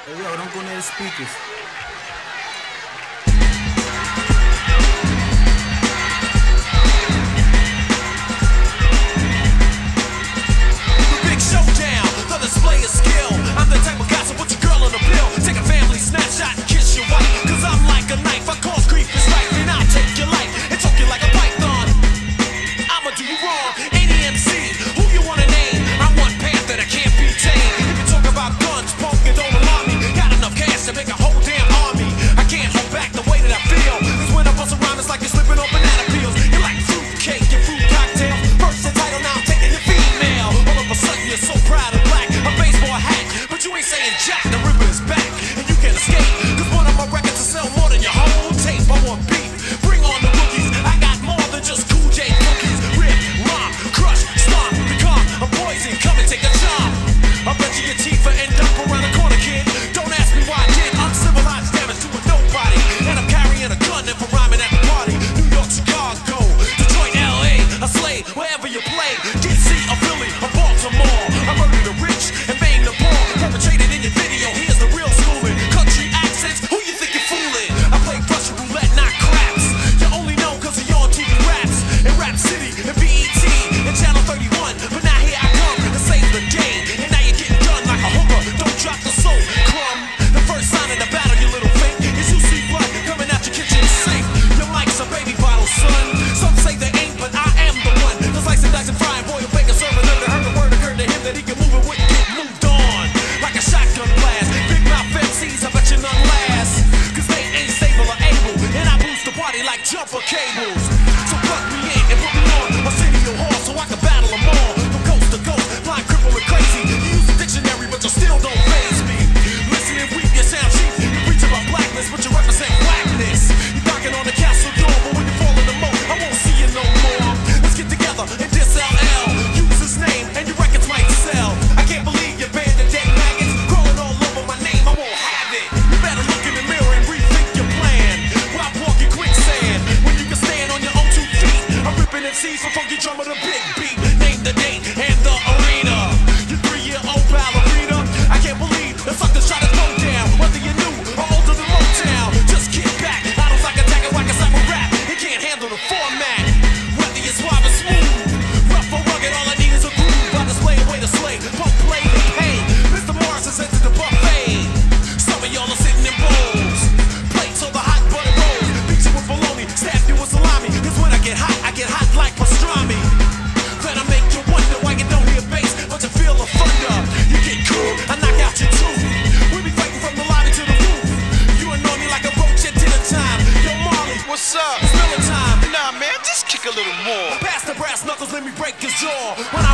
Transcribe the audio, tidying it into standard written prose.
Hey, yo, don't go near the speakers. The big showdown, the display of skill. I'm the type of guy to put your girl on a pill. Take a family snapshot and kiss your wife. Cause I'm like a knife, I cause grief and strife. And I'll take your life and choke you like a python. I'ma do you wrong, any MC, who you wanna name? I'm one path that I can't be tamed. If you talk about guns, punk, and don't alarm me. Got enough cash to make a whole damn army. I can't hold back the way that I feel. Cause when I bust around, it's like you're slipping on banana peels. You're like fruit cake and fruit cocktail. First the title, now I'm taking your female. All of a sudden you're so proud and black. A baseball hat, but you ain't saying jack. The river is back, and you can't escape. Cause one of my records will sell more than your whole tape. I want beef, bring on the rookies. I got more than just Cool J cookies. Rip, rock, crush, stomp, become a poison. Come and take a chomp. I bet you your teeth will end up around the corner, kid. Don't ask me why I did uncivilized damage to a nobody. And I'm carrying a gun and for rhyming at the party. New York, Chicago, Detroit, LA, a slave, wherever you play. DC, or Philly, or Baltimore. I murdered the rich and banged the poor. Perpetrated in your video, here's the real schooling. Country accents, who you think you're fooling? I play Russian roulette, not craps. You only know cause of your TV raps. In Rap City, and BET, and Channel 31. But now here I come to save the game. And now you're getting done like a hooker. Don't drop the soul, crumb. The first sign of the battle, you little fake, is you see blood coming out your kitchen sink. Your mic's a baby bottle, son. Some say they ain't, but I am the one. The slice and dice and frying boy, you bake a server. Never heard the word occurred to him that he can move it, wouldn't get moved on. Like a shotgun blast. Big mouth MCs, I bet you none last. Cause they ain't stable or able. And I boost the party like jumper cables. So plug me in and put me on a video hall so I can battle them all. From coast to coast, blind, cripple, and crazy. You use the dictionary, but you still don't faze me. Listen and weep, you sound cheap. You preach about blackness, but you represent blackness. You knocking on the castle door, but when you fall in the moat, I won't see you no more. Let's get together and diss LL. Use his name and your records might sell. I can't believe your band of dead maggots crawling all over my name. I won't have it. You better look in the mirror and rethink your plan. While walking quicksand, when you can stand on your own 2 feet. I'm ripping MCs for funky drum with a big beat. Name the date and the arena. Your 3-year-old ballerina. I can't believe the suckers try to throw down. Whether you're new or older than Motown, just get back. I don't like attack it, whack a slap a rap. It can't handle the format. Whether you're suave or smooth, rough or rugged, all I need is a groove. I display a way to slay, pump, play, and pay. Mr. Morrison sent to the buffet. Some of y'all are sitting in bowls. Plates of the hot buttered rolls. Beat you with bologna, stab you with salami. Cause when I get hot like pastrami. Then I make you wonder why you don't hear bass, but you feel the thunder. You get cool, I knock out your tooth. We be fighting from the lobby to the roof. You annoy me like a roach at dinner time. Yo, Marley, What's up? it's Miller time. Nah, man, just kick a little more. Pass the brass knuckles, let me break his jaw. When I